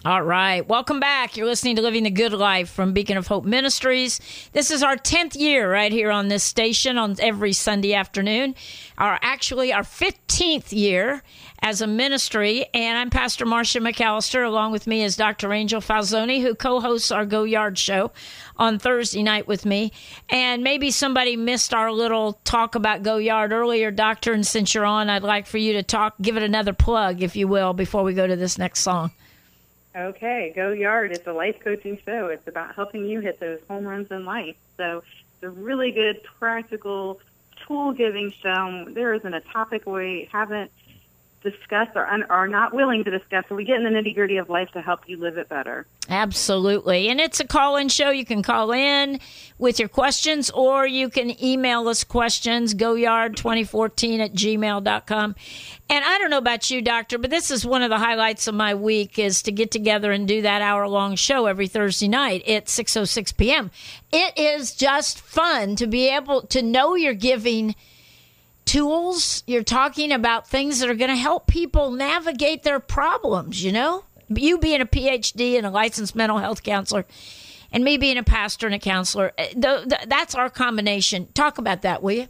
All right. Welcome back. You're listening to Living the Good Life from Beacon of Hope Ministries. This is our 10th year right here on this station on every Sunday afternoon. Our 15th year as a ministry. And I'm Pastor Marcia McAllister. Along with me is Dr. Angel Falzoni, who co-hosts our Go Yard show on Thursday night with me. And maybe somebody missed our little talk about Go Yard earlier, Doctor. And since you're on, I'd like for you to give it another plug, if you will, before we go to this next song. Okay, Go Yard. It's a life coaching show. It's about helping you hit those home runs in life. So it's a really good, practical, tool-giving show. There isn't a topic we haven't discussed or are not willing to discuss. So we get in the nitty-gritty of life to help you live it better. Absolutely. And it's a call-in show. You can call in with your questions, or you can email us questions, goyard2014@gmail.com. And I don't know about you, Doctor, but this is one of the highlights of my week, is to get together and do that hour-long show every Thursday night at 6:06 p.m. It is just fun to be able to know you're giving tools. You're talking about things that are going to help people navigate their problems, you know? You being a PhD and a licensed mental health counselor, and me being a pastor and a counselor, that's our combination. Talk about that, will you?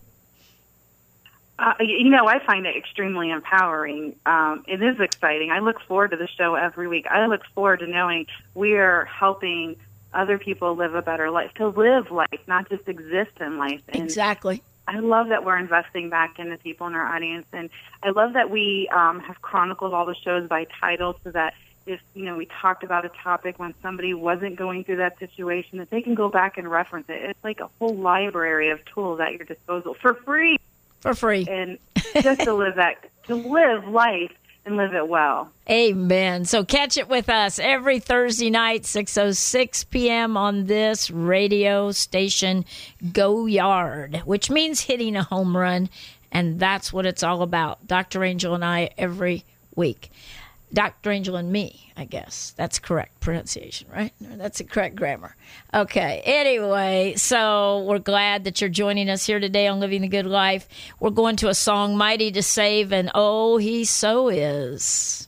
I find it extremely empowering. It is exciting. I look forward to the show every week. I look forward to knowing we're helping other people live a better life, to live life, not just exist in life. And exactly. I love that we're investing back into people in our audience. And I love that we have chronicled all the shows by title, so that if, we talked about a topic when somebody wasn't going through that situation, that they can go back and reference it. It's like a whole library of tools at your disposal for free. For free. And just to live life and live it well. Amen. So catch it with us every Thursday night, 6:06 p.m. on this radio station, Go Yard, which means hitting a home run. And that's what it's all about. Dr. Angel and I every week. Dr. Angel and me, I guess. That's correct pronunciation, right? That's the correct grammar. Okay. Anyway, so we're glad that you're joining us here today on Living the Good Life. We're going to a song, Mighty to Save, and oh, he so is.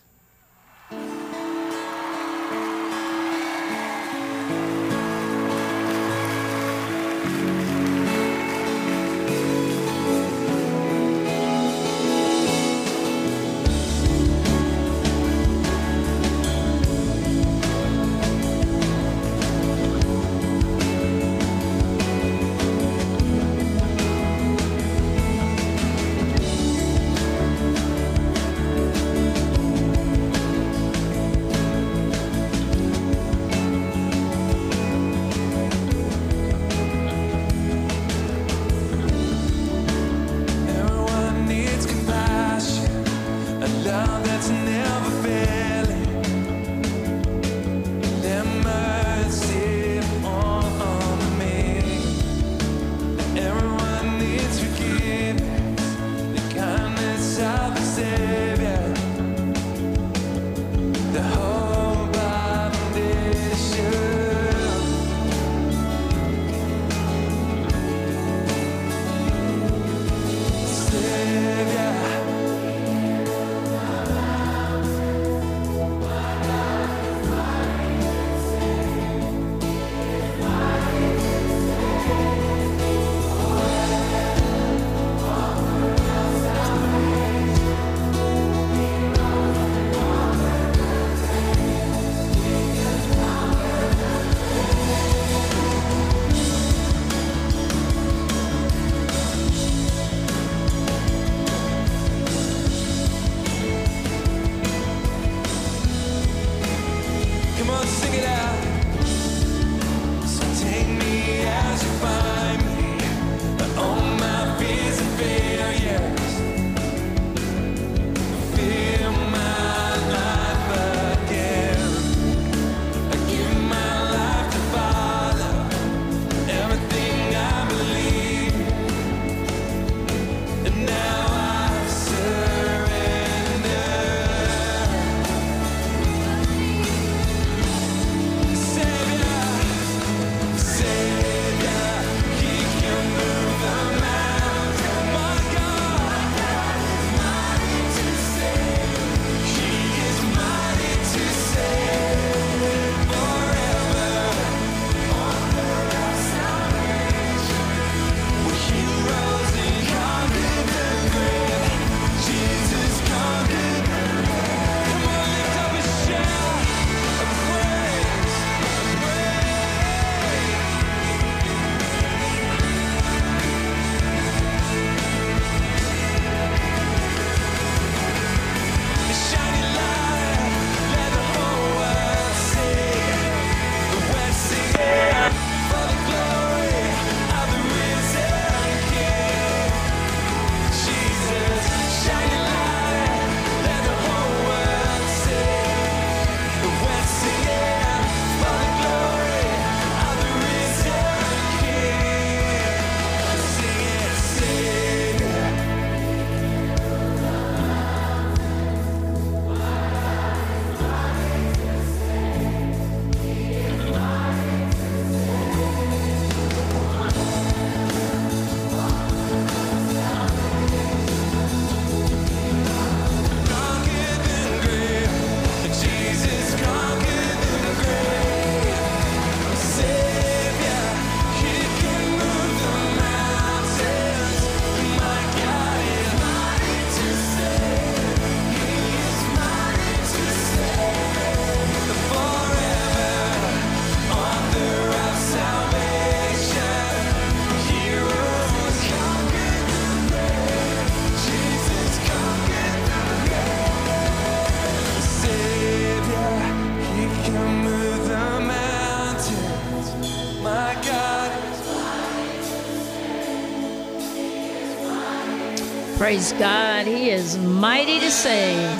Praise God. He is mighty to save.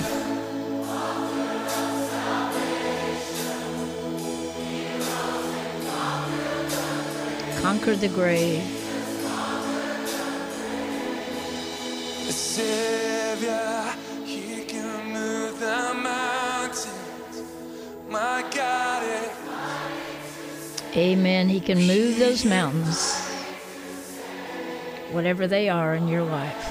Conquer the grave. The Savior, He can move the mountains. My God, Amen. He can move those mountains, whatever they are in your life.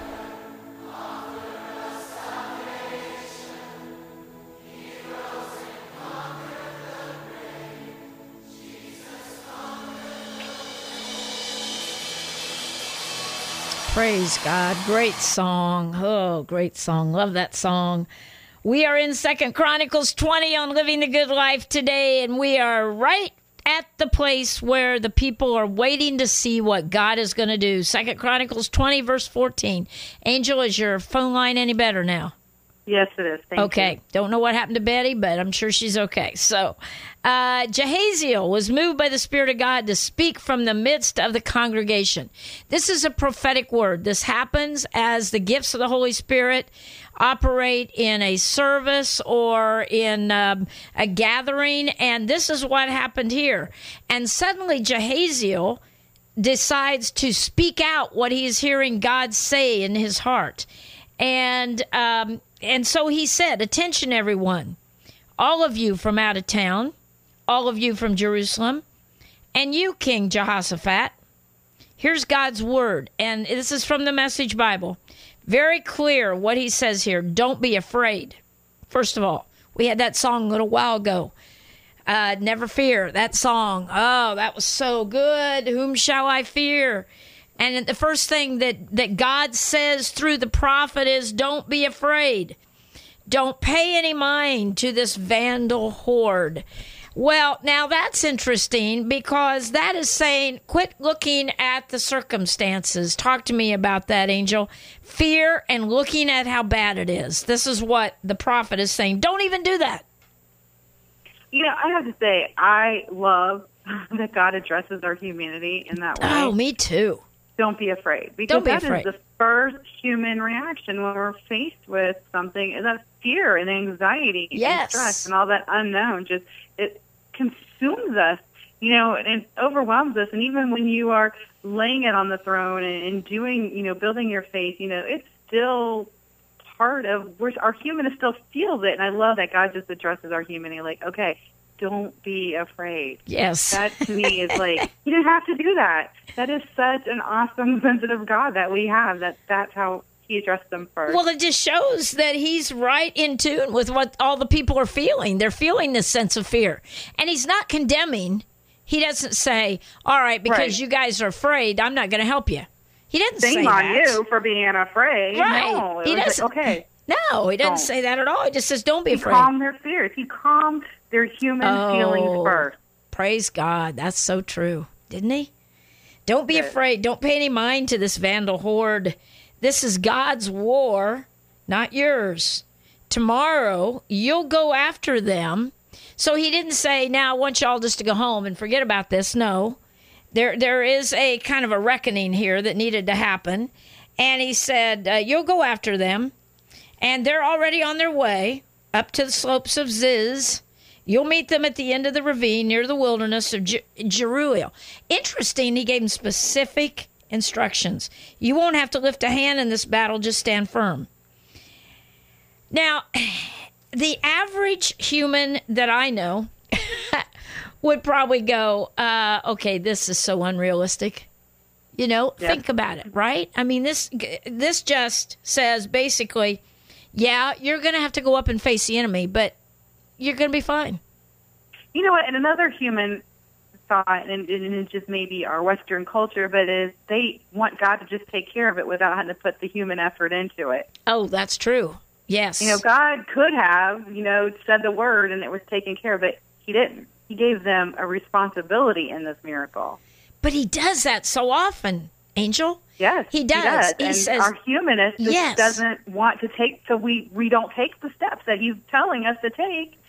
Praise God. Great song. Oh, great song. Love that song. We are in 2 Chronicles 20 on Living the Good Life today, and we are right at the place where the people are waiting to see what God is going to do. 2 Chronicles 20, verse 14. Angel, is your phone line any better now? Yes, it is. Thank you. Don't know what happened to Betty, but I'm sure she's okay. So, Jahaziel was moved by the Spirit of God to speak from the midst of the congregation. This is a prophetic word. This happens as the gifts of the Holy Spirit operate in a service or in a gathering, and this is what happened here. And suddenly Jahaziel decides to speak out what he is hearing God say in his heart. And so he said, "Attention, everyone, all of you from out of town, all of you from Jerusalem, and you, King Jehoshaphat, here's God's word." And this is from the Message Bible. Very clear what he says here. Don't be afraid. First of all, we had that song a little while ago. Never fear. That song. Oh, that was so good. Whom shall I fear? And the first thing that God says through the prophet is, don't be afraid. Don't pay any mind to this vandal horde. Well, now that's interesting because that is saying, quit looking at the circumstances. Talk to me about that, Angel. Fear and looking at how bad it is. This is what the prophet is saying. Don't even do that. You know, I have to say, I love that God addresses our humanity in that way. Oh, me too. Don't be afraid. Because that is the first human reaction when we're faced with something, and that's fear and anxiety and stress and all that unknown. Just it consumes us, you know, and it overwhelms us. And even when you are laying it on the throne and doing, you know, building your faith, you know, it's still part of our humanness still feels it. And I love that God just addresses our humanity like, okay, don't be afraid. Yes. That to me is like, you didn't have to do that. That is such an awesome, sensitive God that we have. That's how he addressed them first. Well, it just shows that he's right in tune with what all the people are feeling. They're feeling this sense of fear. And he's not condemning. He doesn't say, all right, because you guys are afraid, I'm not going to help you. He didn't say that. Shame on you for being afraid. Right. No, he doesn't. Like, okay. No, he doesn't say that at all. He just says, don't be afraid. He calmed their fears. He calmed their human feelings first. Praise God. That's so true. Didn't he? Don't be afraid. Don't pay any mind to this vandal horde. This is God's war, not yours. Tomorrow, you'll go after them. So he didn't say, now I want y'all just to go home and forget about this. No. There is a kind of a reckoning here that needed to happen. And he said, you'll go after them. And they're already on their way up to the slopes of Ziz. You'll meet them at the end of the ravine near the wilderness of Jeruel. Interesting, he gave them specific instructions. You won't have to lift a hand in this battle, just stand firm. Now, the average human that I know would probably go, okay, this is so unrealistic. You know, think about it, right? I mean, this just says basically, yeah, you're going to have to go up and face the enemy, but you're going to be fine. You know what? And another human thought, and it just maybe our Western culture, but is they want God to just take care of it without having to put the human effort into it. Oh, that's true. Yes. You know, God could have, you know, said the word and it was taken care of, but he didn't. He gave them a responsibility in this miracle. But he does that so often, Angel. Yes, he does. He and says, our humanist just doesn't want to take, so we don't take the steps that he's telling us to take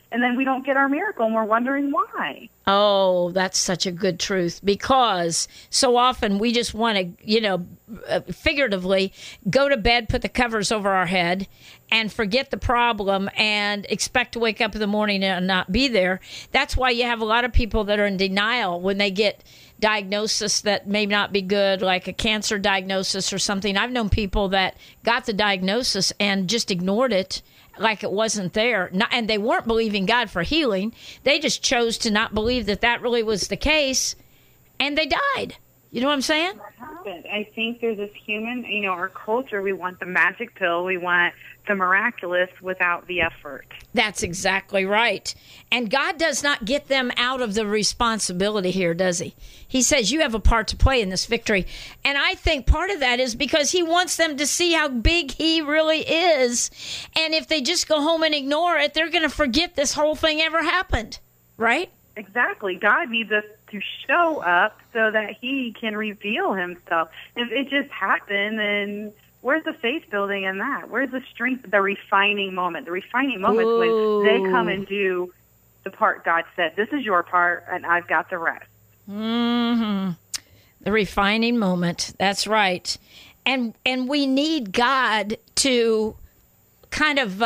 and then we don't get our miracle, and we're wondering why. Oh, that's such a good truth, because so often we just want to, figuratively go to bed, put the covers over our head, and forget the problem and expect to wake up in the morning and not be there. That's why you have a lot of people that are in denial when they get diagnosis that may not be good, like a cancer diagnosis or something. I've known people that got the diagnosis and just ignored it like it wasn't there. And they weren't believing God for healing. They just chose to not believe that really was the case, and they died. You know what I'm saying? I think there's this human, our culture, we want the magic pill. We want the miraculous without the effort. That's exactly right. And God does not get them out of the responsibility here, does he? He says, you have a part to play in this victory. And I think part of that is because he wants them to see how big he really is. And if they just go home and ignore it, they're going to forget this whole thing ever happened. Right? Exactly. God needs us to show up so that he can reveal himself. If it just happened, then where's the faith building in that? Where's the strength, the refining moment? The refining moment is when they come and do the part God said, this is your part, and I've got the rest. Mm-hmm. The refining moment. That's right. And we need God to kind of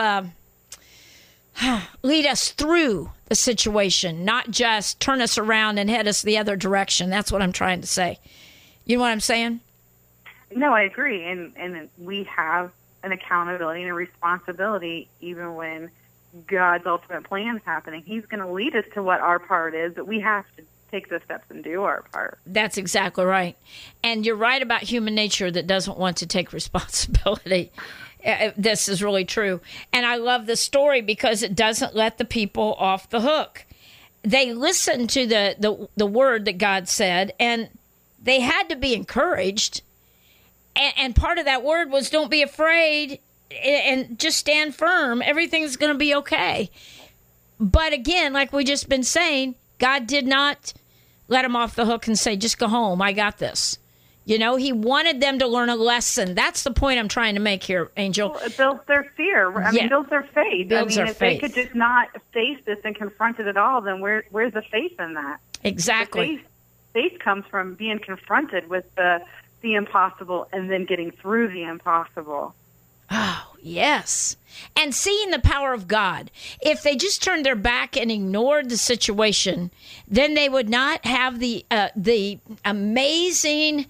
lead us through the situation, not just turn us around and head us the other direction. That's what I'm trying to say. You know what I'm saying? No, I agree. And we have an accountability and a responsibility even when God's ultimate plan is happening. He's going to lead us to what our part is, but we have to take the steps and do our part. That's exactly right. And you're right about human nature that doesn't want to take responsibility. This is really true. And I love the story because it doesn't let the people off the hook. They listened to the word that God said, and they had to be encouraged. And part of that word was don't be afraid and just stand firm. Everything's going to be okay. But again, like we just been saying, God did not let them off the hook and say, just go home. I got this. He wanted them to learn a lesson. That's the point I'm trying to make here, Angel. Well, it builds their fear. It builds their faith. If they could just not face this and confront it at all, then where's the faith in that? Exactly. Faith comes from being confronted with the impossible and then getting through the impossible. Oh, yes. And seeing the power of God. If they just turned their back and ignored the situation, then they would not have the amazing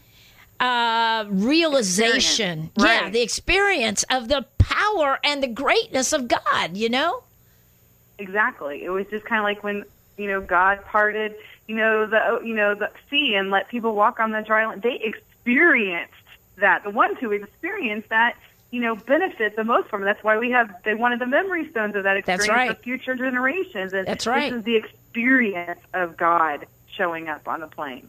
realization. Right. Yeah, the experience of the power and the greatness of God, Exactly. It was just kind of like when, God parted, the sea and let people walk on the dry land. They experienced that. The ones who experienced that, benefit the most from it. That's why they wanted the memory stones of that experience. That's right. For future generations. And that's right. This is the experience of God showing up on the plane.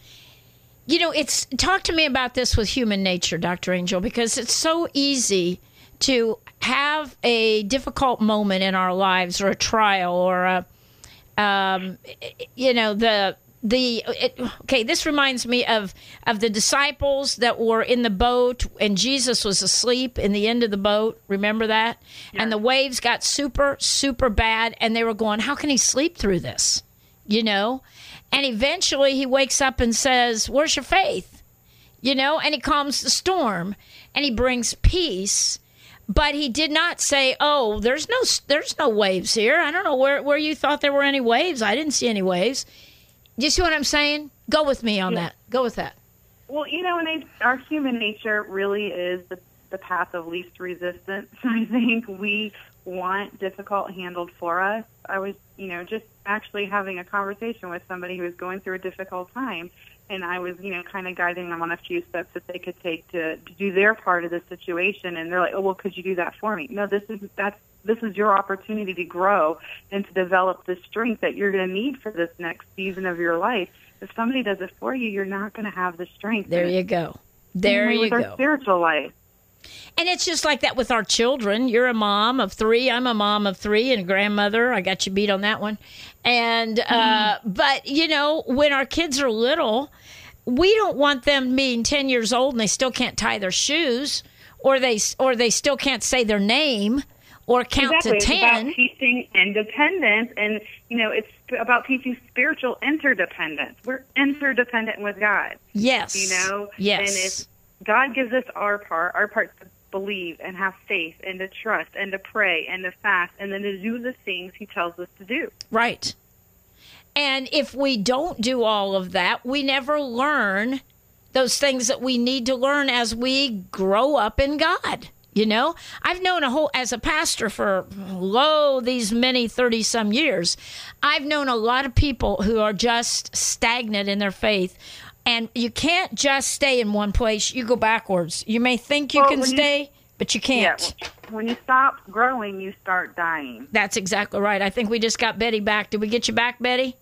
Talk to me about this with human nature, Dr. Angel, because it's so easy to have a difficult moment in our lives or a trial or this reminds me of the disciples that were in the boat and Jesus was asleep in the end of the boat. Remember that? Yeah. And the waves got super, super bad and they were going, how can he sleep through this? And eventually he wakes up and says, where's your faith? And he calms the storm and he brings peace. But he did not say, oh, there's no waves here. I don't know where you thought there were any waves. I didn't see any waves. Do you see what I'm saying? Go with me on that. Go with that. Well, and our human nature really is the path of least resistance. I think we want difficult handled for us. I was, just actually having a conversation with somebody who was going through a difficult time, and I was, kind of guiding them on a few steps that they could take to do their part of the situation. And they're like, oh, well, could you do that for me? No, this is your opportunity to grow and to develop the strength that you're going to need for this next season of your life. If somebody does it for you, you're not going to have the strength. There you go. There you go. With our spiritual life. And it's just like that with our children. You're a mom of 3. I'm a mom of 3 and a grandmother. I got you beat on that one. And, but, when our kids are little, we don't want them being 10 years old and they still can't tie their shoes or they still can't say their name or count Exactly. to 10. It's about teaching independence, and, it's about teaching spiritual interdependence. We're interdependent with God. Yes. Yes. And if God gives us our part's to believe and have faith and to trust and to pray and to fast and then to do the things he tells us to do. Right. And if we don't do all of that, we never learn those things that we need to learn as we grow up in God. I've known as a pastor for these many 30-some years, I've known a lot of people who are just stagnant in their faith. And you can't just stay in one place. You go backwards. You may think you can stay, but you can't. Yeah, when you stop growing, you start dying. That's exactly right. I think we just got Betty back. Did we get you back, Betty?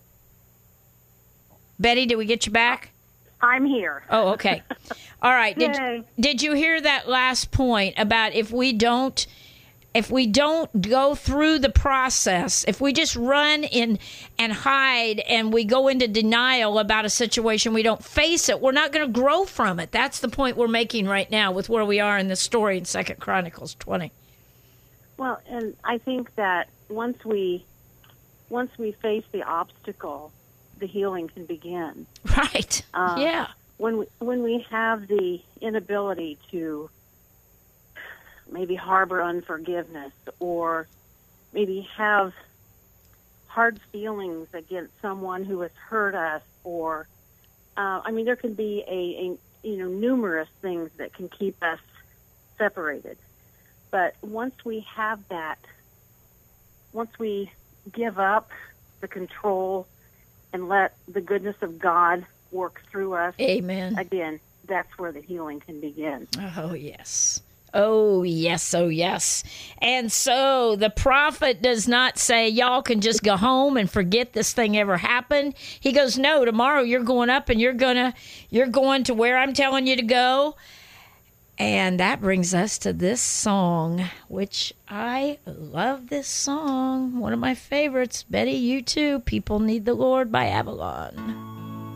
Betty, did we get you back? I'm here. Oh, okay. All right. Yay. Did you hear that last point about if we don't go through the process, if we just run in and hide and we go into denial about a situation, we don't face it, we're not going to grow from it. That's the point we're making right now with where we are in the story in 2 Chronicles 20. Well, and I think that once we face the obstacle, the healing can begin. Right. Yeah. When we have the inability to maybe harbor unforgiveness or maybe have hard feelings against someone who has hurt us, or there can be a numerous things that can keep us separated. But once we have that, once we give up the control and let the goodness of God work through us, amen. Again, that's where the healing can begin. Oh, yes. Oh, yes. Oh, yes. And so the prophet does not say, y'all can just go home and forget this thing ever happened. He goes, no, tomorrow you're going up and you're going to where I'm telling you to go. And that brings us to this song, which I love this song. One of my favorites. Betty, you too. People Need the Lord by Avalon.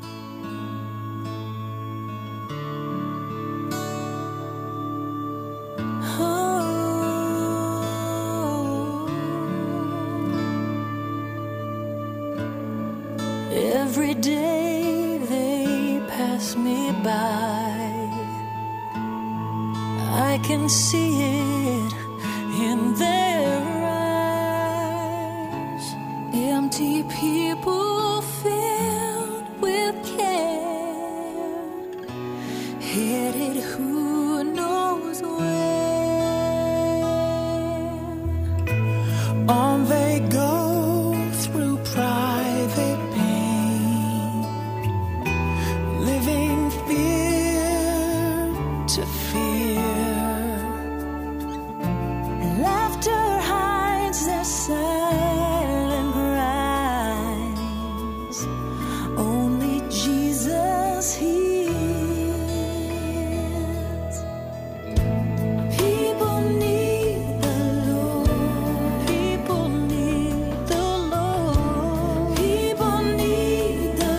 Every day they pass me by, I can see it in their eyes. Empty people filled with care, headed who knows where. On they go through private pain, living fear to fear. Laughter hides their silent cries. Only Jesus heals. People need the Lord. People need the Lord. People need the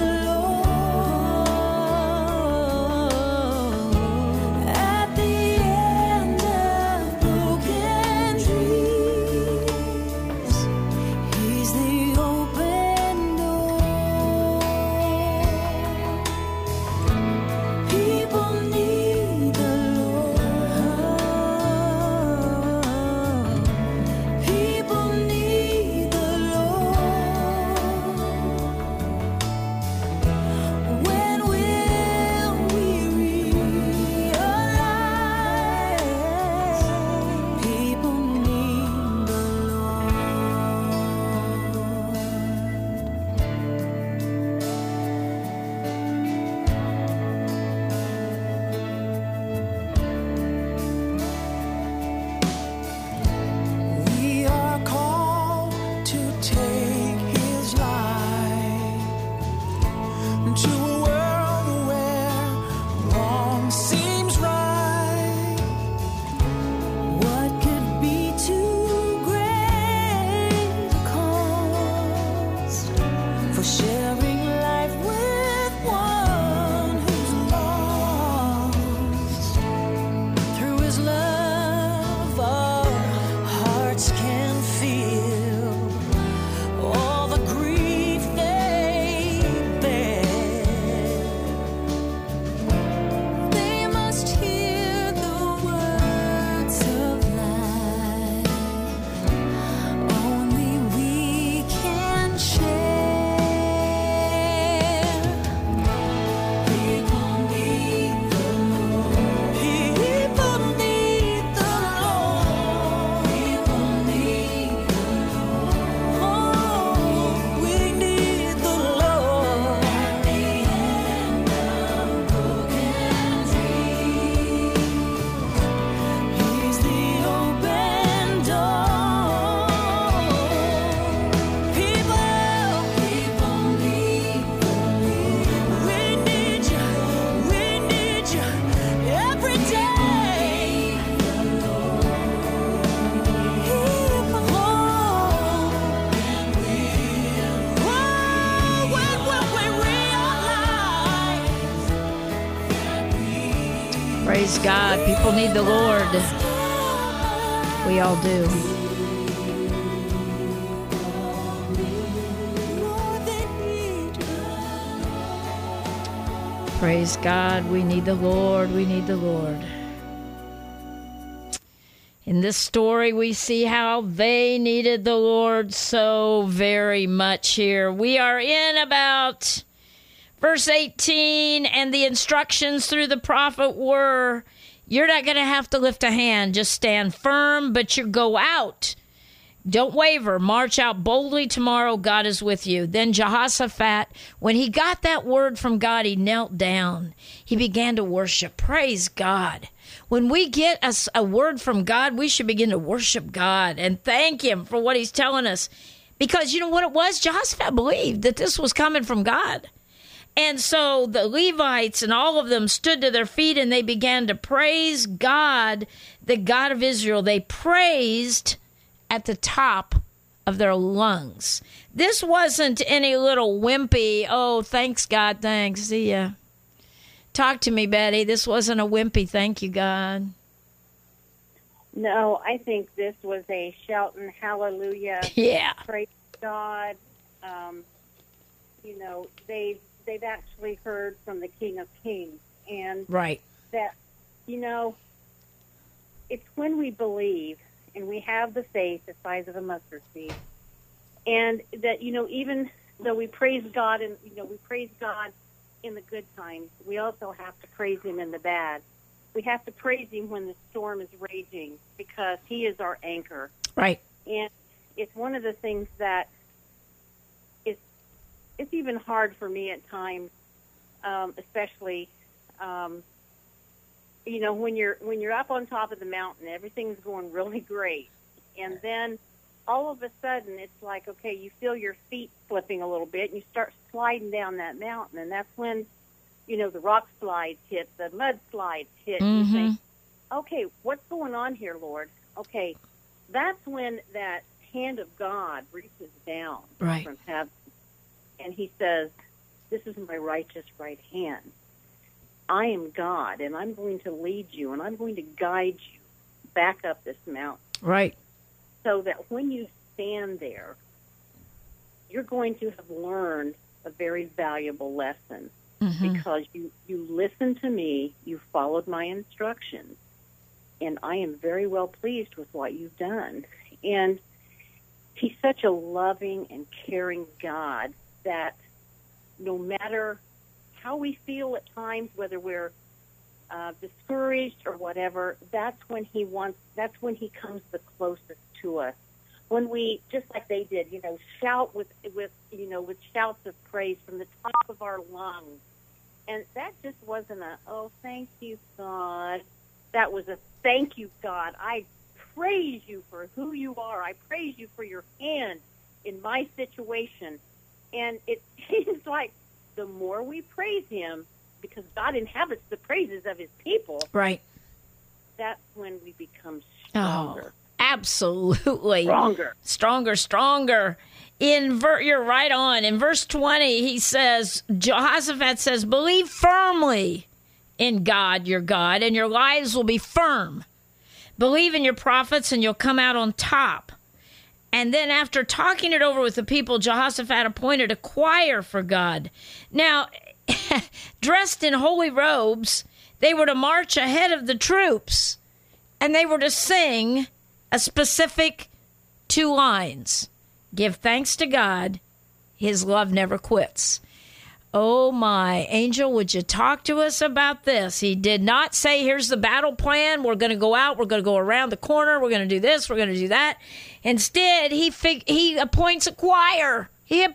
Lord. At the end of broken dreams, He's the open door. People need the Lord. People need the Lord. When will we realize people need the Lord? We are called to take His light to a world where wrong seems right. What could be too great a cost for sharing life with one who's lost? Through His love, our hearts Praise God. People need the Lord. We all do. Praise God. We need the Lord. We need the Lord. In this story, we see how they needed the Lord so very much here. We are in about verse 18, and the instructions through the prophet were, you're not going to have to lift a hand. Just stand firm, but you go out. Don't waver. March out boldly tomorrow. God is with you. Then Jehoshaphat, when he got that word from God, he knelt down. He began to worship. Praise God. When we get a word from God, we should begin to worship God and thank him for what he's telling us. Because you know what it was? Jehoshaphat believed that this was coming from God. And so the Levites and all of them stood to their feet and they began to praise God, the God of Israel. They praised at the top of their lungs. This wasn't any little wimpy, oh, thanks, God, thanks, see ya. Talk to me, Betty. This wasn't a wimpy, thank you, God. No, I think this was a shouting hallelujah. Yeah. Praise God. They've actually heard from the King of Kings. And right. That, it's when we believe and we have the faith the size of a mustard seed. And that, even though we praise God and, we praise God in the good times, we also have to praise him in the bad. We have to praise him when the storm is raging because he is our anchor. Right. And it's one of the things that it's even hard for me at times, especially, when you're up on top of the mountain, everything's going really great. And then all of a sudden it's like, okay, you feel your feet slipping a little bit and you start sliding down that mountain. And that's when, the rock slides hit, the mud slides hit. Mm-hmm. You think, okay, what's going on here, Lord? Okay, that's when that hand of God reaches down from heaven. And he says, this is my righteous right hand. I am God, and I'm going to lead you, and I'm going to guide you back up this mountain. Right. So that when you stand there, you're going to have learned a very valuable lesson because you listened to me, you followed my instructions, and I am very well pleased with what you've done. And he's such a loving and caring God that no matter how we feel at times, whether we're discouraged or whatever, that's when he comes the closest to us. When we, just like they did, shout with shouts of praise from the top of our lungs. And that just wasn't oh, thank you, God. That was a thank you, God. I praise you for who you are. I praise you for your hand in my situation. And it seems like the more we praise him, because God inhabits the praises of his people, right? That's when we become stronger. Oh, absolutely. Stronger. You're right on. In verse 20, he says, Jehoshaphat says, believe firmly in God, your God, and your lives will be firm. Believe in your prophets and you'll come out on top. And then after talking it over with the people, Jehoshaphat appointed a choir for God. Now, dressed in holy robes, they were to march ahead of the troops, and they were to sing a specific 2 lines. Give thanks to God, his love never quits. Oh my, Angel, would you talk to us about this? He did not say, here's the battle plan. We're going to go out. We're going to go around the corner. We're going to do this. We're going to do that. Instead, he appoints a choir.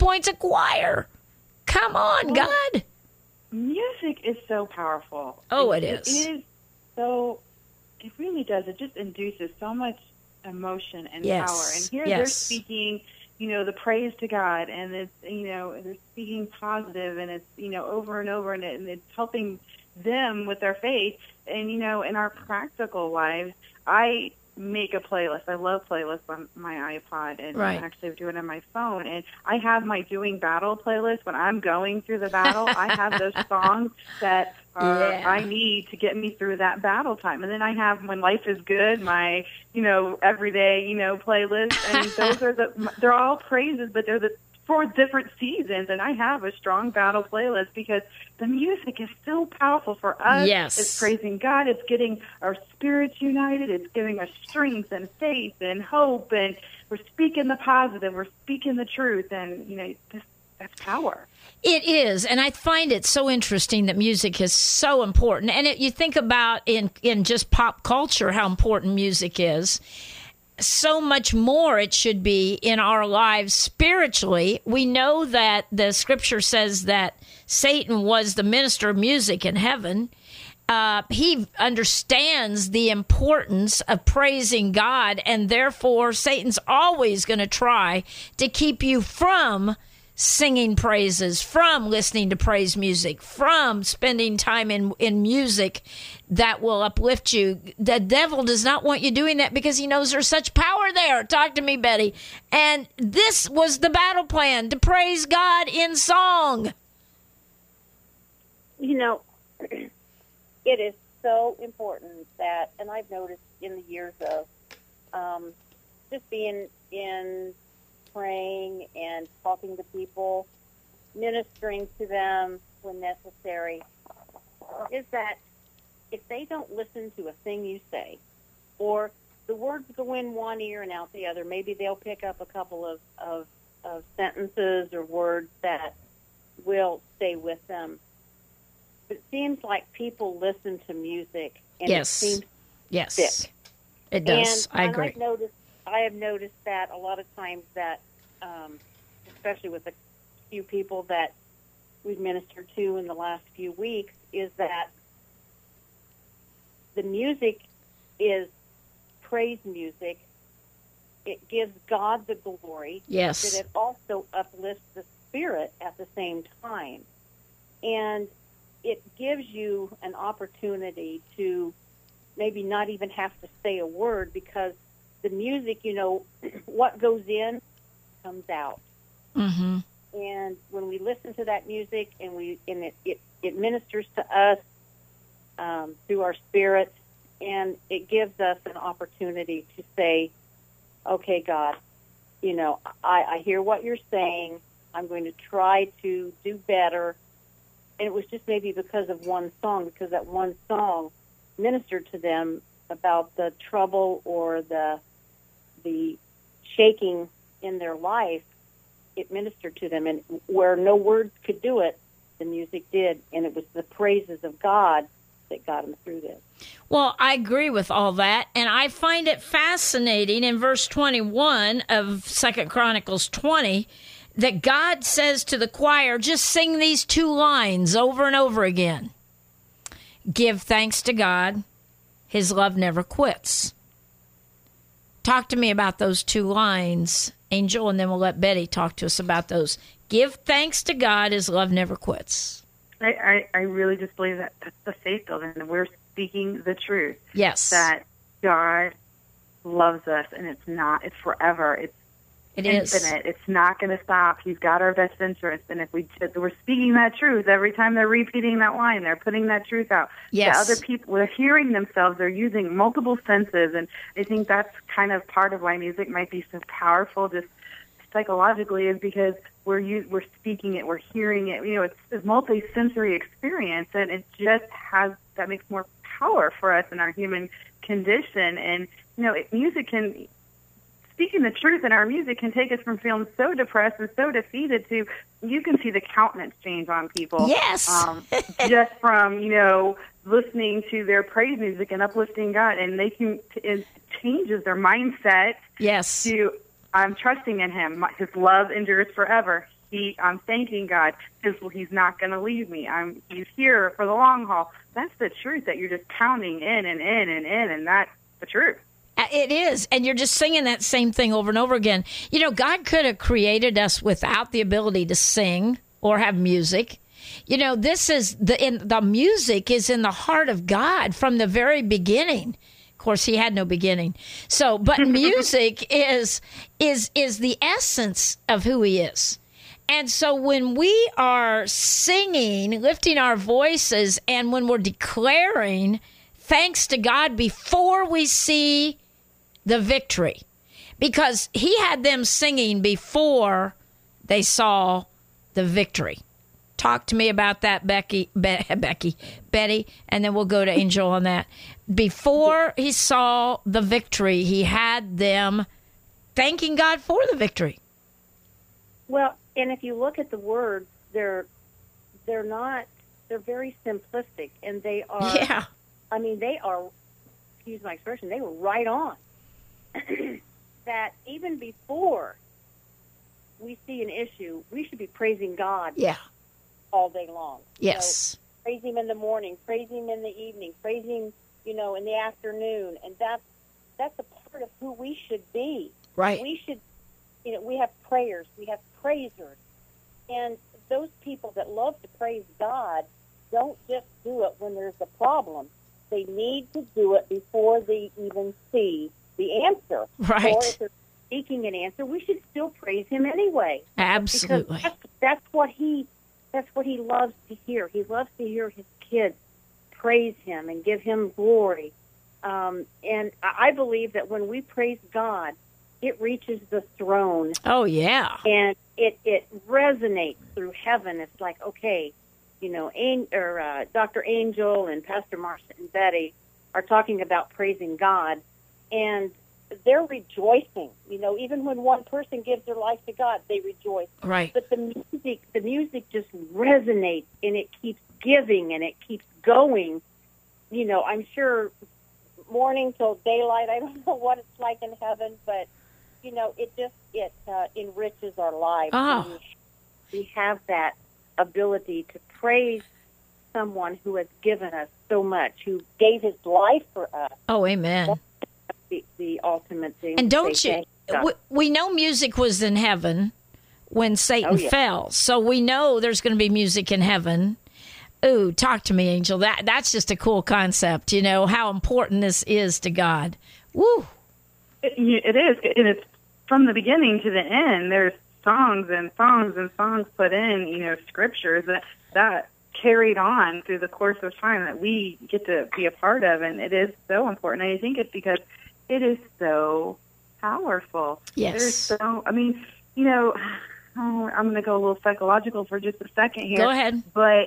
Come on, God. Music is so powerful. Oh, it is. It is so, it really does. It just induces so much emotion and power. And here they're speaking, the praise to God, and it's, they're speaking positive, and it's, over and over, and it's helping them with their faith. And, in our practical lives, I make a playlist. I love playlists on my iPod, and Right. I actually do it on my phone. And I have my Doing Battle playlist. When I'm going through the battle, I have those songs that Yeah. I need to get me through that battle time. And then I have When Life is Good, my, everyday, playlist. And those are they're all praises, but they're for different seasons. And I have a strong battle playlist because the music is so powerful for us. Yes. It's praising God. It's getting our spirits united. It's giving us strength and faith and hope. And we're speaking the positive. We're speaking the truth. And, that's power. It is, and I find it so interesting that music is so important. And you think about in just pop culture how important music is. So much more it should be in our lives spiritually. We know that the scripture says that Satan was the minister of music in heaven. He understands the importance of praising God, and therefore Satan's always going to try to keep you from singing praises, from listening to praise music, from spending time in music that will uplift you. The devil does not want you doing that because he knows there's such power there. Talk to me, Betty. And this was the battle plan, to praise God in song. It is so important that, and I've noticed in the years of just being in praying and talking to people, ministering to them when necessary, is that if they don't listen to a thing you say, or the words go in one ear and out the other, maybe they'll pick up a couple of sentences or words that will stay with them. But it seems like people listen to music and Yes. it seems Yes, thick. it does. And I agree. I have noticed that a lot of times that, especially with a few people that we've ministered to in the last few weeks, is that the music is praise music. It gives God the glory. Yes. But it also uplifts the spirit at the same time. And it gives you an opportunity to maybe not even have to say a word, because the music, what goes in comes out. Mm-hmm. And when we listen to that music and it ministers to us through our spirit, and it gives us an opportunity to say, okay, God, I hear what you're saying. I'm going to try to do better. And it was just maybe because of one song, because that one song ministered to them about the trouble or the shaking in their life. It ministered to them, and where no words could do it, the music did, and it was the praises of God that got them through this. Well, I agree with all that, and I find it fascinating in verse 21 of 2 Chronicles 20 that God says to the choir, just sing these two lines over and over again. Give thanks to God. His love never quits. Talk to me about those two lines, Angel, and then we'll let Betty talk to us about those. Give thanks to God. His love never quits. I really just believe that that's the faith building, and we're speaking the truth. Yes. That God loves us, and it's forever. It's infinite. It's not going to stop. He's got our best interest, and if we're speaking that truth every time they're repeating that line, they're putting that truth out. Yes. The other people are hearing themselves. They're using multiple senses, and I think that's kind of part of why music might be so powerful, just psychologically, is because we're speaking it, we're hearing it. It's a multi-sensory experience, and it just that makes more power for us in our human condition. And music can. Speaking the truth in our music can take us from feeling so depressed and so defeated to, you can see the countenance change on people. Yes. Just from, listening to their praise music and uplifting God. And it changes their mindset. Yes. To, I'm trusting in Him. His love endures forever. I'm thanking God. He's not going to leave me. He's here for the long haul. That's the truth that you're just pounding in and in and in, and that's the truth. It is, and you're just singing that same thing over and over again. God could have created us without the ability to sing or have music. This is the music is in the heart of God from the very beginning. Of course, he had no beginning. So, but music is the essence of who he is. And so when we are singing, lifting our voices, and when we're declaring thanks to God before we see the victory, because he had them singing before they saw the victory. Talk to me about that, Betty, and then we'll go to Angel on that. Before he saw the victory, he had them thanking God for the victory. Well, and if you look at the words, they're very simplistic, and they are. Yeah. I mean, they are. Excuse my expression. They were right on. That even before we see an issue, we should be praising God. Yeah. All day long. Yes. So, praise him in the morning, praise him in the evening, praise him, in the afternoon, and that's a part of who we should be. Right. We should, we have prayers, we have praisers, and those people that love to praise God don't just do it when there's a problem. They need to do it before they even see the answer. Right. Or if they're seeking an answer, we should still praise him anyway. Absolutely. Because that's what he loves to hear. He loves to hear his kids praise him and give him glory. And I believe that when we praise God, it reaches the throne. Oh, yeah. And it resonates through heaven. It's like, okay, Dr. Angel and Pastor Marcia and Betty are talking about praising God, and they're rejoicing. Even when one person gives their life to God, they rejoice. Right. But the music just resonates, and it keeps giving, and it keeps going. I'm sure morning till daylight. I don't know what it's like in heaven, but it enriches our lives. Oh. We have that ability to praise someone who has given us so much, who gave his life for us. Oh, amen. That's the ultimate thing. And don't you? We know music was in heaven when Satan fell, so we know there's going to be music in heaven. Ooh, talk to me, Angel. That's just a cool concept. How important this is to God. Woo! It is, and it's from the beginning to the end. There's songs and songs and songs put in, scriptures that carried on through the course of time that we get to be a part of, and it is so important. And I think it's because it is so powerful. Yes. I'm going to go a little psychological for just a second here. Go ahead. But,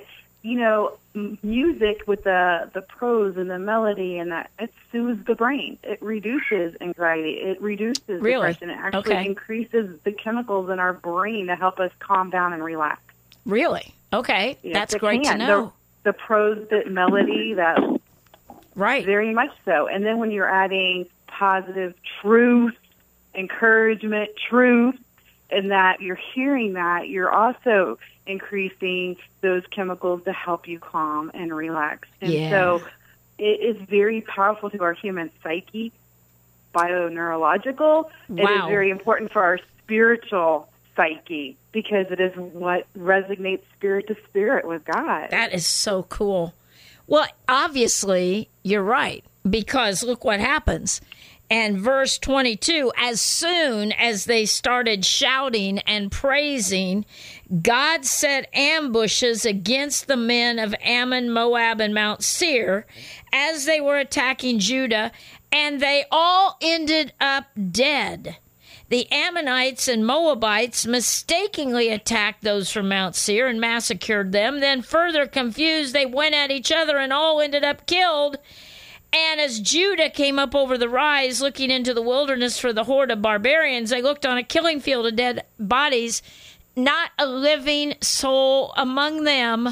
music with the prose and the melody and that, it soothes the brain. It reduces anxiety. It reduces depression. It actually increases the chemicals in our brain to help us calm down and relax. Really? Okay. That's great to know. The prose, the melody, that right. Very much so. And then when you're adding positive truth, encouragement, truth, and that you're hearing that, you're also increasing those chemicals to help you calm and relax. And so it is very powerful to our human psyche, bioneurological. Wow. It is very important for our spiritual psyche because it is what resonates spirit to spirit with God. That is so cool. Well, obviously, you're right, because look what happens. And verse 22, as soon as they started shouting and praising, God set ambushes against the men of Ammon, Moab, and Mount Seir as they were attacking Judah, and they all ended up dead. The Ammonites and Moabites mistakenly attacked those from Mount Seir and massacred them. Then, further confused, they went at each other and all ended up killed. And as Judah came up over the rise, looking into the wilderness for the horde of barbarians, they looked on a killing field of dead bodies, not a living soul among them.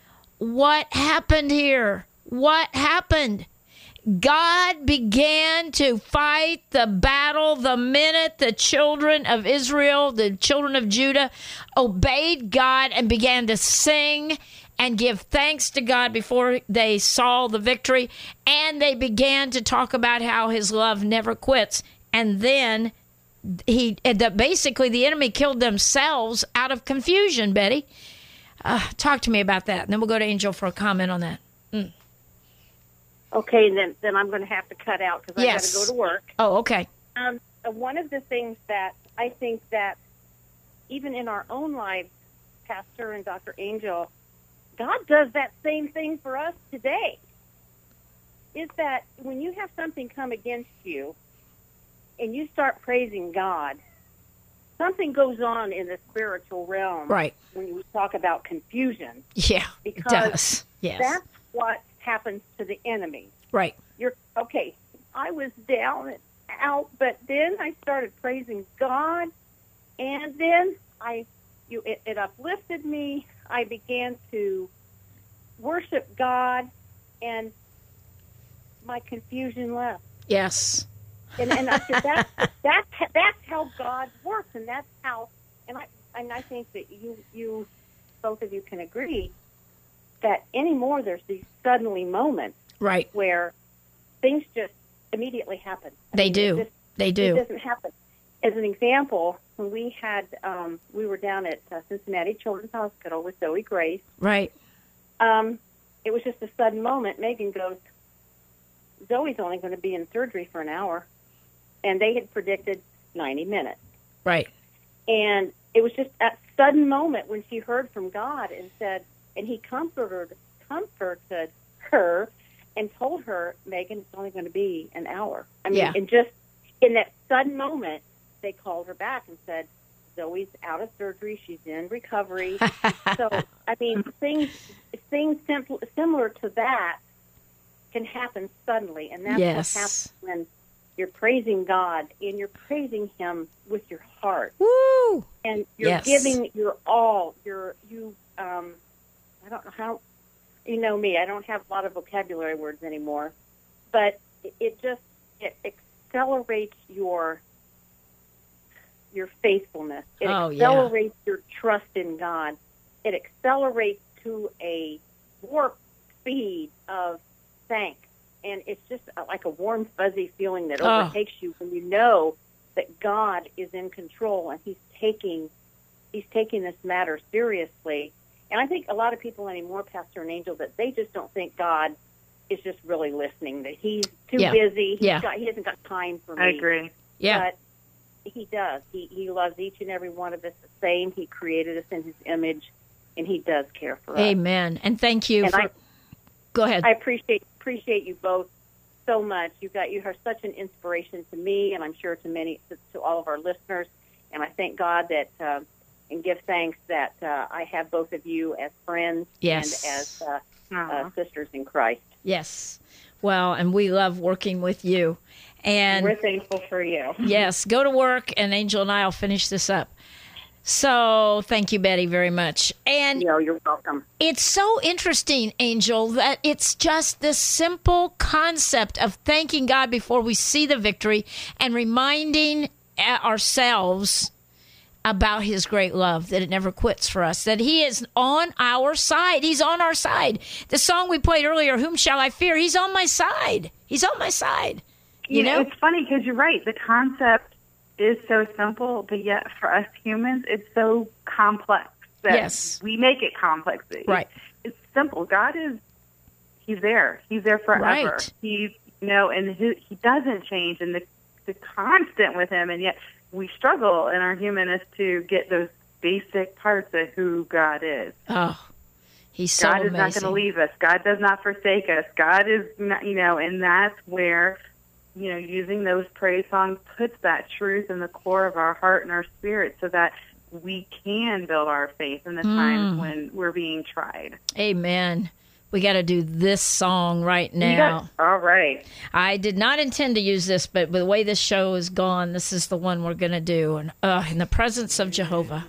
What happened here? What happened? God began to fight the battle the minute the children of Israel, the children of Judah, obeyed God and began to sing and give thanks to God before they saw the victory. And they began to talk about how his love never quits. And then basically the enemy killed themselves out of confusion, Betty. Talk to me about that. And then we'll go to Angel for a comment on that. Okay, and then I'm going to have to cut out because I got to go to work. Oh, okay. One of the things that I think that even in our own lives, Pastor and Dr. Angel, God does that same thing for us today. Is that when you have something come against you and you start praising God, something goes on in the spiritual realm. Right. When you talk about confusion. Yeah, it Because does. Yes. that's what happens to the enemy. Right. You're okay. I was down and out, but then I started praising God, and then it uplifted me. I began to worship God, and my confusion left. Yes. And I said that's how God works, and that's how. And I think that you both of you can agree that anymore there's these suddenly moments. Right. Where things just immediately happen. They do. They do. It doesn't happen. As an example, when we were down at Cincinnati Children's Hospital with Zoe Grace. Right. It was just a sudden moment. Megan goes, Zoe's only going to be in surgery for an hour. And they had predicted 90 minutes. Right. And it was just that sudden moment when she heard from God and said, and he comforted her and told her, Megan, it's only going to be an hour. I mean, and just in that sudden moment, they called her back and said, Zoe's out of surgery. She's in recovery. So, I mean, things similar to that can happen suddenly. And that's what happens when you're praising God and you're praising Him with your heart. Woo! And you're giving your all. I don't know how, you know me, I don't have a lot of vocabulary words anymore, but it accelerates your faithfulness. It accelerates your trust in God. It accelerates to a warp speed of thanks. And it's just like a warm, fuzzy feeling that overtakes you when you know that God is in control and He's taking this matter seriously. And I think a lot of people anymore, Pastor and Angel, that they just don't think God is just really listening, that He's too busy. He hasn't got time for me. I agree. Yeah. But He does. He loves each and every one of us the same. He created us in His image, and He does care for us. Amen. And thank you go ahead. I appreciate you both so much. You are such an inspiration to me, and I'm sure to all of our listeners. And I thank God that and give thanks that I have both of you as friends and as sisters in Christ. Yes. Well, and we love working with you. And we're thankful for you. Yes. Go to work, and Angel and I will finish this up. So thank you, Betty, very much. And you're welcome. It's so interesting, Angel, that it's just this simple concept of thanking God before we see the victory and reminding ourselves about His great love, that it never quits for us, that He is on our side. He's on our side. The song we played earlier, Whom Shall I Fear? He's on my side. He's on my side. You know? It's funny because you're right. The concept is so simple, but yet for us humans, it's so complex that we make it complex. Right. It's simple. God He's there. He's there forever. Right. He's, and He doesn't change, and the constant with Him, and yet we struggle in our humanness to get those basic parts of who God is. Oh, He's so amazing. God is not going to leave us. God does not forsake us. God is not, and that's where, using those praise songs puts that truth in the core of our heart and our spirit so that we can build our faith in the times when we're being tried. Amen. We got to do this song right now. All right. I did not intend to use this, but the way this show is gone, this is the one we're going to do. And in the presence of Jehovah.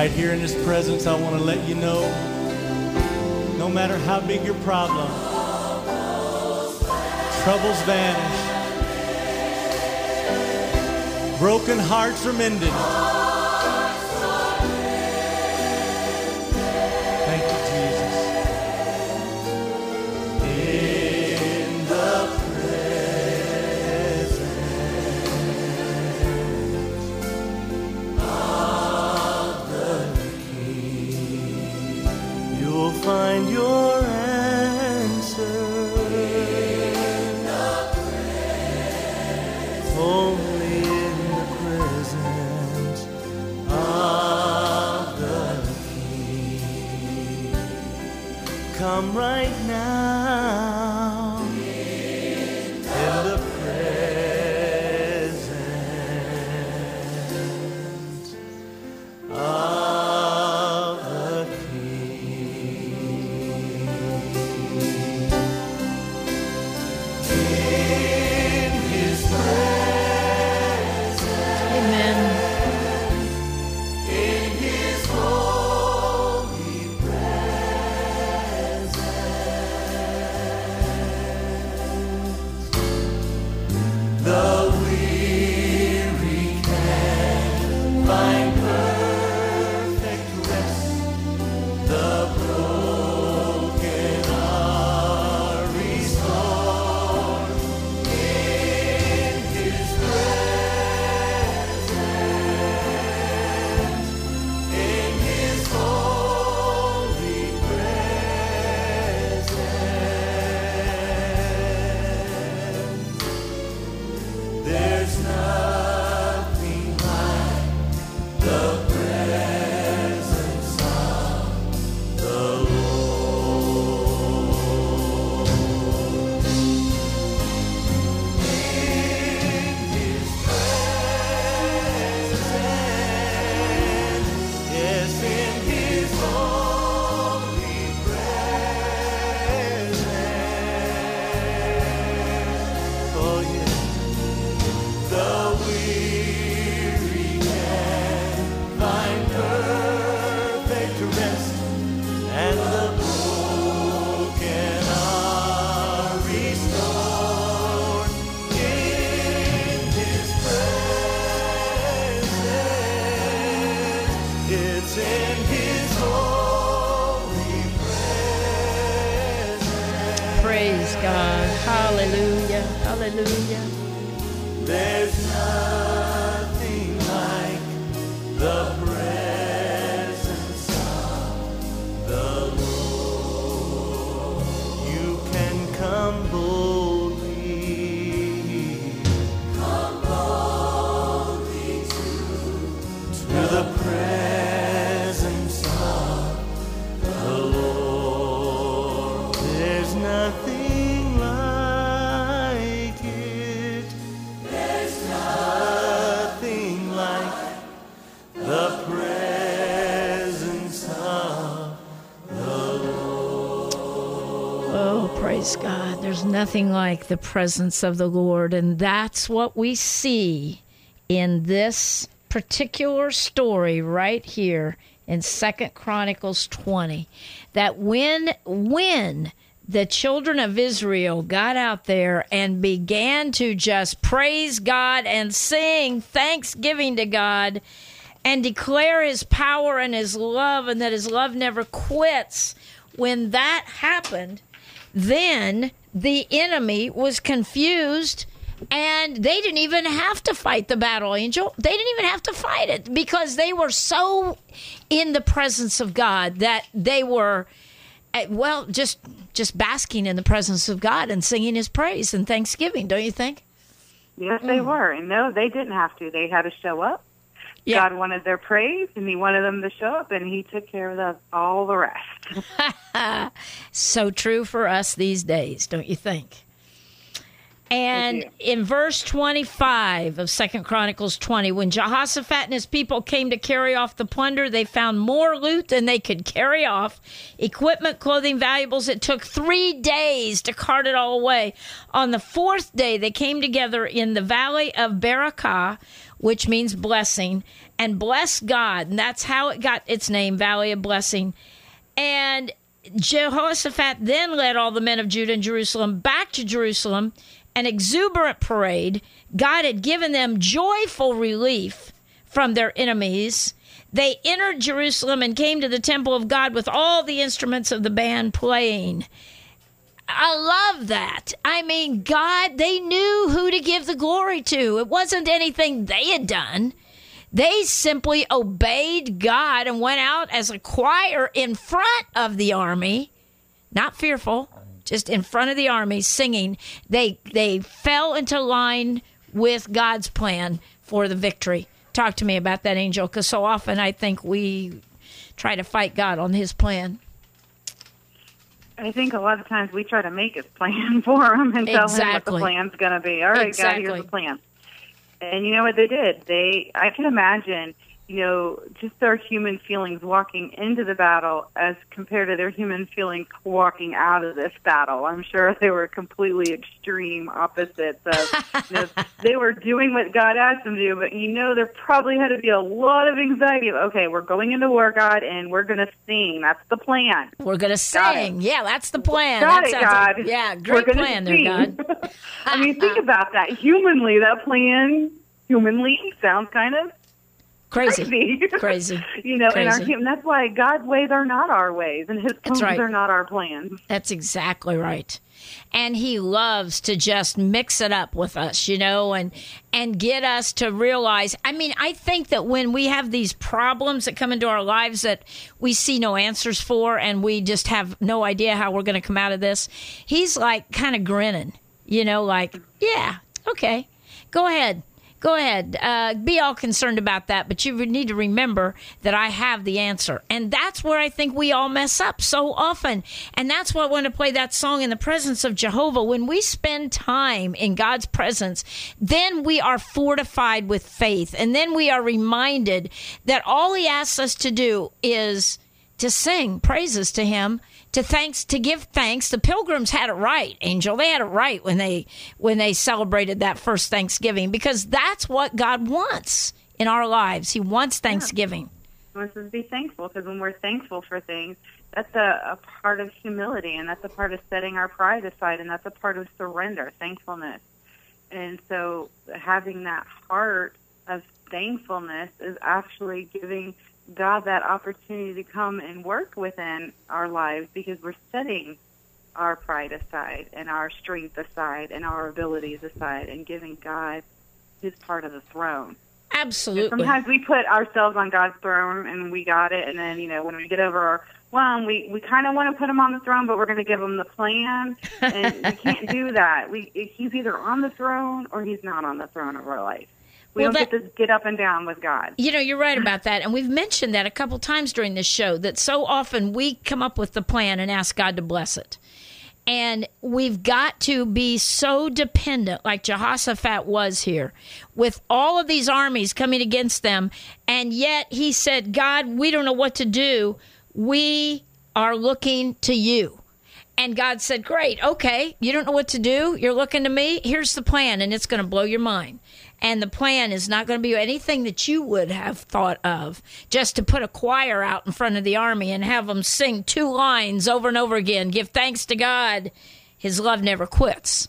Right here in His presence, I want to let you know, no matter how big your problem, troubles vanish, broken hearts are mended. Thank you, Jesus. In the presence of the King, you'll find your answer. Only in the presence of the King. Come right now in the presence of the King. In His presence. Amen. In His holy presence, the weary can find perfect rest. The broken are restored in His presence. In His holy presence, there's nothing like the presence of the Lord. In His presence, yes, in His holy presence. Oh, yeah. The weary can find perfect rest, and the broken are restored in His presence. It's in His holy presence. Praise God. Hallelujah. Hallelujah. There's nothing like the presence of the Lord. You can come boldly to the presence of the Lord. There's nothing like it. There's nothing like the presence of the Lord. Oh, praise God. There's nothing like the presence of the Lord. And that's what we see in this particular story right here in 2 Chronicles 20. That when the children of Israel got out there and began to just praise God and sing thanksgiving to God and declare His power and His love and that His love never quits, when that happened, then the enemy was confused and they didn't even have to fight the battle angel. They didn't even have to fight it because they were so in the presence of God that they were, well, just basking in the presence of God and singing His praise and thanksgiving, don't you think? Yes, they were. And no, they didn't have to. They had to show up. Yeah. God wanted their praise, and He wanted them to show up, and He took care of all the rest. So true for us these days, don't you think? And in verse 25 of 2 Chronicles 20, when Jehoshaphat and his people came to carry off the plunder, they found more loot than they could carry off. Equipment, clothing, valuables. It took 3 days to cart it all away. On the 4th day, they came together in the valley of Berakah, which means blessing, and bless God. And that's how it got its name, Valley of Blessing. And Jehoshaphat then led all the men of Judah and Jerusalem back to Jerusalem, an exuberant parade. God had given them joyful relief from their enemies. They entered Jerusalem and came to the temple of God with all the instruments of the band playing. I love that. I mean, God, they knew who to give the glory to. It wasn't anything they had done. They simply obeyed God and went out as a choir in front of the army, not fearful, just in front of the army singing. They fell into line with God's plan for the victory. Talk to me about that, Angel, because so often I think we try to fight God on his plan. I think a lot of times we try to make his plan for him and tell him what the plan's going to be. All right, God, here's the plan. And you know what they did? I can imagine, just their human feelings walking into the battle as compared to their human feelings walking out of this battle. I'm sure they were completely extreme opposites of, they were doing what God asked them to do, but there probably had to be a lot of anxiety of, okay, we're going into war, God, and we're going to sing. That's the plan. We're going to sing. Yeah, that's the plan. Got it, God. Great plan there, God. I mean, think about that. Humanly, that plan, sounds kind of crazy. Crazy. And that's why God's ways are not our ways, and his plans are not our plans. That's exactly right. And he loves to just mix it up with us, and get us to realize. I mean, I think that when we have these problems that come into our lives that we see no answers for, and we just have no idea how we're going to come out of this, he's like kind of grinning, like, yeah, okay, go ahead. Go ahead. Be all concerned about that, but you need to remember that I have the answer. And that's where I think we all mess up so often. And that's why I want to play that song, In the Presence of Jehovah. When we spend time in God's presence, then we are fortified with faith. And then we are reminded that all he asks us to do is to sing praises to him, to give thanks. The Pilgrims had it right, Angel. They had it right when they celebrated that first Thanksgiving, because that's what God wants in our lives. He wants Thanksgiving. He wants us to be thankful, because when we're thankful for things, that's a part of humility, and that's a part of setting our pride aside, and that's a part of surrender, thankfulness. And so having that heart of thankfulness is actually giving God that opportunity to come and work within our lives, because we're setting our pride aside and our strength aside and our abilities aside and giving God his part of the throne. Absolutely. And sometimes we put ourselves on God's throne and we got it, and then, when we get over our we kind of want to put him on the throne, but we're going to give him the plan, and we can't do that. He's either on the throne or he's not on the throne of our life. We don't get to get up and down with God. You're right about that. And we've mentioned that a couple times during this show, that so often we come up with the plan and ask God to bless it. And we've got to be so dependent, like Jehoshaphat was here, with all of these armies coming against them. And yet he said, God, we don't know what to do. We are looking to you. And God said, great, okay, you don't know what to do? You're looking to me? Here's the plan, and it's going to blow your mind. And the plan is not going to be anything that you would have thought of, just to put a choir out in front of the army and have them sing 2 lines over and over again. Give thanks to God. His love never quits.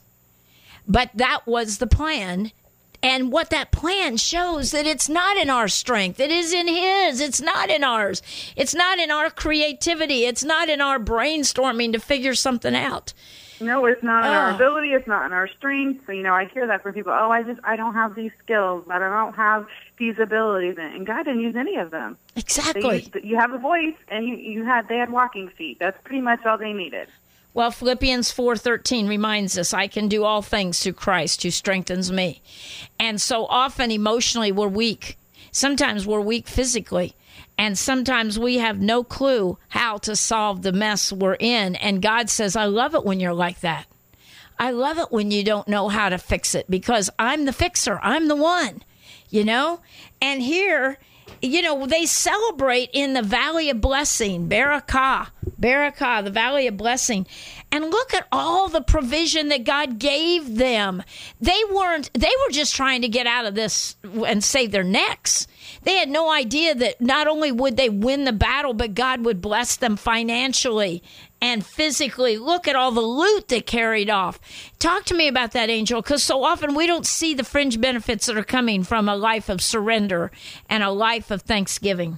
But that was the plan. And what that plan shows, that it's not in our strength. It is in his. It's not in ours. It's not in our creativity. It's not in our brainstorming to figure something out. No, it's not in our ability. It's not in our strength. So, I hear that from people. I don't have these skills. I don't have these abilities. And God didn't use any of them. Exactly. You have a voice, and they had walking feet. That's pretty much all they needed. Well, Philippians 4:13 reminds us, I can do all things through Christ who strengthens me. And so often emotionally we're weak. Sometimes we're weak physically. And sometimes we have no clue how to solve the mess we're in. And God says, I love it when you're like that. I love it when you don't know how to fix it, because I'm the fixer. I'm the one, And here they celebrate in the Valley of Blessing, Barakah, the Valley of Blessing. And look at all the provision that God gave them. They were just trying to get out of this and save their necks. They had no idea that not only would they win the battle, but God would bless them financially and physically. Look at all the loot they carried off. Talk to me about that, Angel, because so often we don't see the fringe benefits that are coming from a life of surrender and a life of thanksgiving.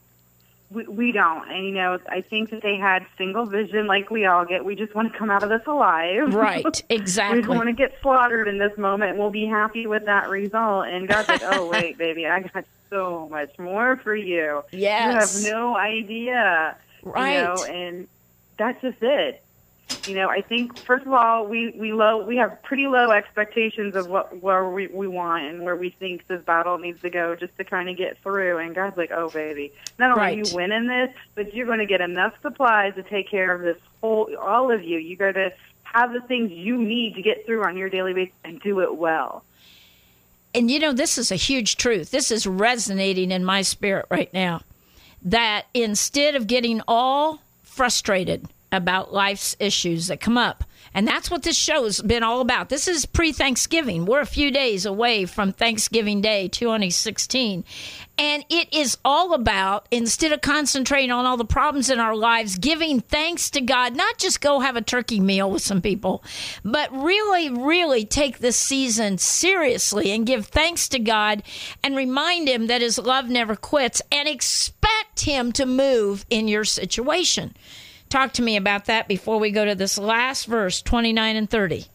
We don't. And, I think that they had single vision like we all get. We just want to come out of this alive. Right, exactly. We don't want to get slaughtered in this moment. We'll be happy with that result. And God's like, oh, wait, baby, I got so much more for you. Yes. You have no idea. Right. And that's just it. I think, first of all, we have pretty low expectations of where we want and where we think this battle needs to go just to kind of get through. And God's like, oh, baby, not only are you winning this, but you're going to get enough supplies to take care of this all of you. You got to have the things you need to get through on your daily basis and do it well. And, this is a huge truth. This is resonating in my spirit right now, that instead of getting all frustrated about life's issues that come up. And that's what this show's been all about. This is pre-Thanksgiving. We're a few days away from Thanksgiving Day 2016. And it is all about, instead of concentrating on all the problems in our lives, giving thanks to God, not just go have a turkey meal with some people, but really, really take this season seriously and give thanks to God and remind him that his love never quits and expect him to move in your situation. Talk to me about that before we go to this last verse, 29 and 30.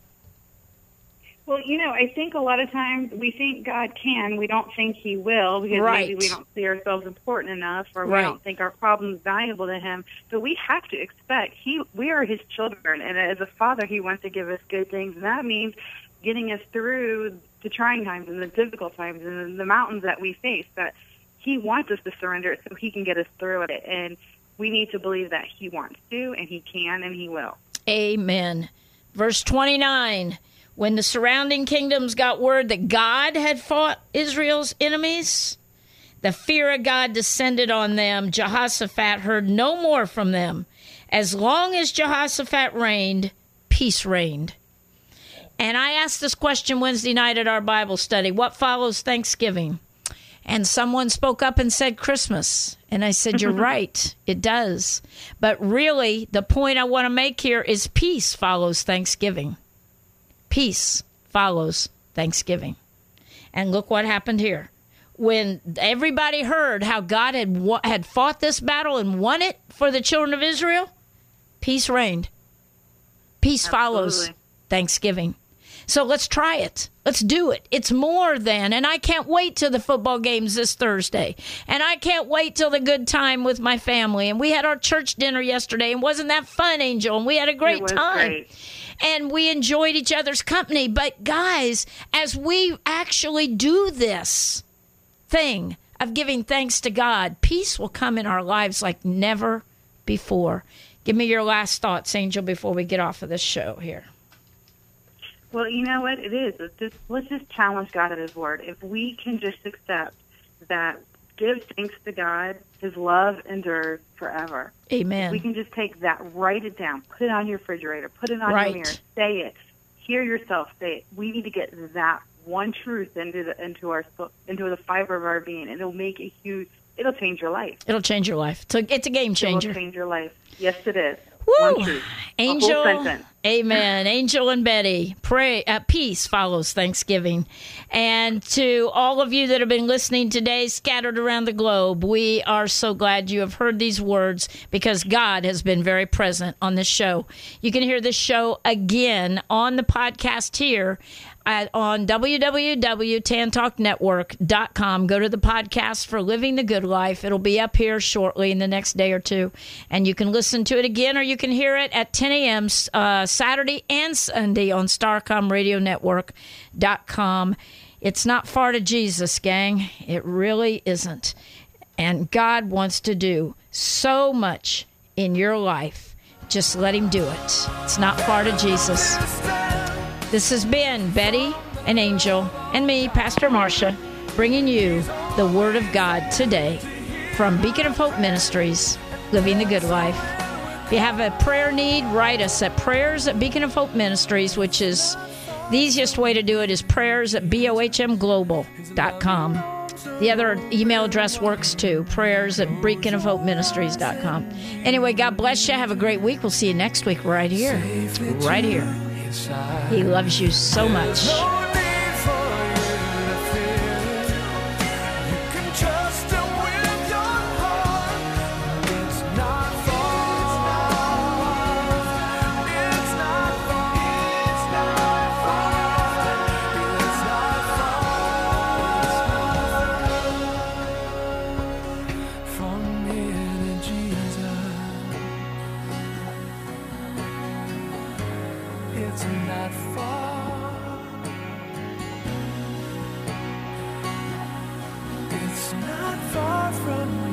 Well, I think a lot of times we think God can. We don't think he will because maybe we don't see ourselves important enough or we don't think our problem's valuable to him. But we have to expect we are his children. And as a father, he wants to give us good things. And that means getting us through the trying times and the difficult times and the mountains that we face, that he wants us to surrender it so he can get us through it. And we need to believe that he wants to, and he can, and he will. Amen. Verse 29, when the surrounding kingdoms got word that God had fought Israel's enemies, the fear of God descended on them. Jehoshaphat heard no more from them. As long as Jehoshaphat reigned, peace reigned. And I asked this question Wednesday night at our Bible study. What follows Thanksgiving? And someone spoke up and said Christmas. And I said, you're right, it does. But really, the point I want to make here is peace follows Thanksgiving. Peace follows Thanksgiving. And look what happened here. When everybody heard how God had fought this battle and won it for the children of Israel, peace reigned. Peace follows Thanksgiving. So let's try it. Let's do it. It's more than, and I can't wait till the football games this Thursday. And I can't wait till the good time with my family. And we had our church dinner yesterday, and wasn't that fun, Angel? And we had a great time. Great. And we enjoyed each other's company. But guys, as we actually do this thing of giving thanks to God, peace will come in our lives like never before. Give me your last thoughts, Angel, before we get off of this show here. Well, you know what it is. Let's just challenge God at his word. If we can just accept that, give thanks to God, his love endures forever. Amen. If we can just take that, write it down, put it on your refrigerator, put it on your mirror, say it, hear yourself say it. We need to get that one truth into the fiber of our being, and it'll make it'll change your life. It'll change your life. It's a game changer. It will change your life. Yes, it is. Woo! One truth. Angel, a whole sentence. Amen. Angel and Betty, pray. Peace follows Thanksgiving. And to all of you that have been listening today, scattered around the globe, we are so glad you have heard these words because God has been very present on this show. You can hear this show again on the podcast here on www.tantalknetwork.com. Go to the podcast for Living the Good Life. It'll be up here shortly in the next day or two. And you can listen to it again, or you can hear it at 10 a.m. Saturday and Sunday on StarcomRadioNetwork.com. It's not far to Jesus, gang. It really isn't. And God wants to do so much in your life. Just let him do it. It's not far to Jesus. This has been Betty and Angel and me, Pastor Marcia, bringing you the Word of God today from Beacon of Hope Ministries, Living the Good Life. If you have a prayer need, write us at prayers at Beacon of Hope Ministries, which is the easiest way to do it is prayers at bohmglobal.com. The other email address works too, prayers at beaconofhopeministries.com. Anyway, God bless you. Have a great week. We'll see you next week right here. Right here. He loves you so much. It's not far from